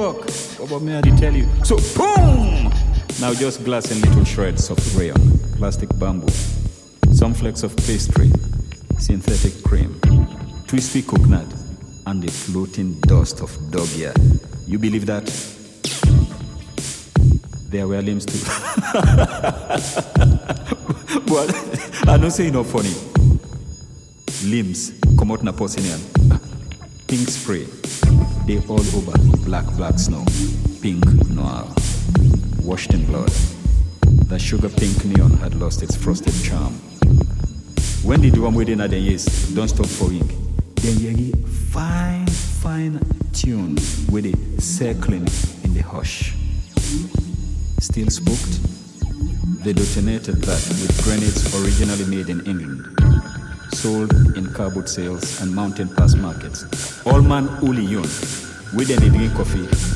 talk. About me, I did tell you. So, boom! Now just glass and little shreds of rayon, plastic bamboo, some flakes of pastry, synthetic cream, twisty coconut, and the floating dust of dog ear. You believe that? There were limbs too. But I don't say no funny. Limbs come out na porcelain. Pink spray. They all over black snow. Pink noir. Washed in blood. The sugar pink neon had lost its frosted charm. When the drum within at the yeast don't stop pouring, then you fine tune with it circling in the hush. Still spooked? They detonated that with grenades originally made in England, sold in car boot sales and mountain pass markets. All man uli yun, with any drink coffee,